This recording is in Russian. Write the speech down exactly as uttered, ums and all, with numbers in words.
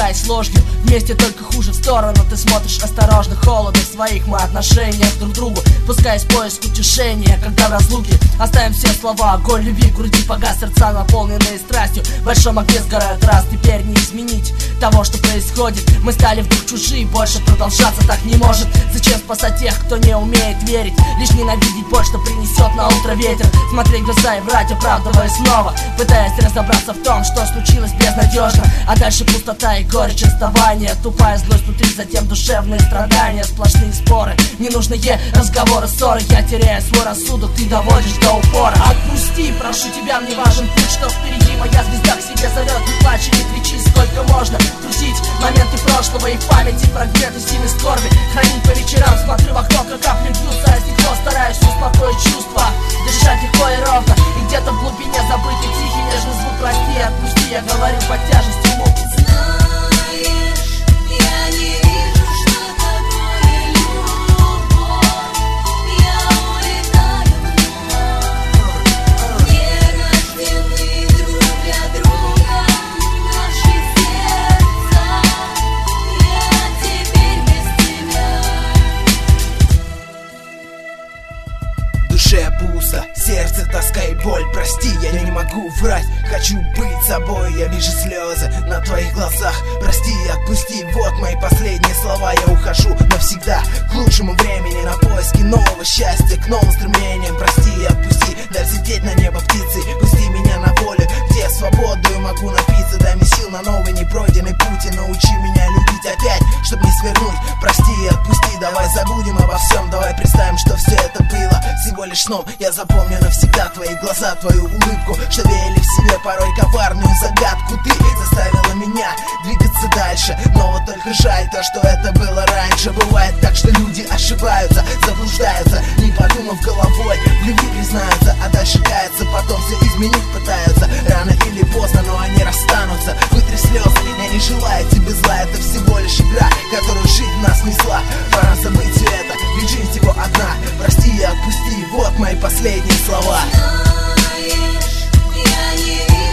питаясь ложью. Вместе только хуже в сторону. Ты смотришь осторожно, холодно в своих мы отношениях друг к другу, пускаясь в поиск утешения, когда в разлуке оставим все слова. Огонь любви в груди погас, сердца наполненные страстью. В большом огне сгорают раз, теперь не изменить того, что происходит. Мы стали вдруг чужие, больше продолжаться так не может. Зачем спасать тех, кто не умеет верить? Лишь ненавидеть боль, что принесет на утро ветер. Смотреть в глаза и врать, оправдывая снова, пытаясь разобраться в том, что случилось безнадежно. А дальше пустота и горечь расставания, тупая злость внутри, затем душевные страдания, сплошные споры, ненужные разговоры, ссоры. Я теряю свой рассудок, ты доводишь до упора. Отпусти, прошу тебя, мне важен путь, что впереди. Моя звезда к себе зовет, не плачь и не кричи. Сколько можно грузить моменты прошлого и в памяти фрагменты силы скорби хранить по вечерам, смотрю в окно, как капли бьются о стекло. Стараюсь успокоить чувства, дышать легко и ровно. И где-то в глубине забытый тихий нежный звук. Прости и отпусти, я говорю под тяжестью мук. Пусто, сердце, тоска и боль. Прости, я не могу врать. Хочу быть собой, я вижу слезы на твоих глазах. Прости и отпусти, вот мои последние слова. Я ухожу навсегда к лучшему времени, на поиски нового счастья, к новым стремлениям. Прости и отпусти, дай взлететь на небо птицей. Пусти меня на волю, где я свободу и могу напиться. Дай мне сил на новый непройденный путь и научи меня любить опять, чтоб не свернуть. Прости и отпусти, давай забудем обо всем. Давай представим, что все это было всего лишь сном. Я запомню навсегда твои глаза, твою улыбку, что веяли в себе порой коварную загадку. Ты заставила меня двигаться дальше, но вот только жаль то, что это было раньше. Бывает так, что люди ошибаются, заблуждаются, не подумав головой, в любви признаются, а дальше каются, потом все изменить пытаются. Рано или поздно, но они расстанутся. Вытри слезы, я не желаю тебе зла, это всего лишь игра, которую жизнь нас несла. Пора забыть все это, ведь жизнь всего одна. Прости и отпусти, вот мои последние слова. Знаешь, я не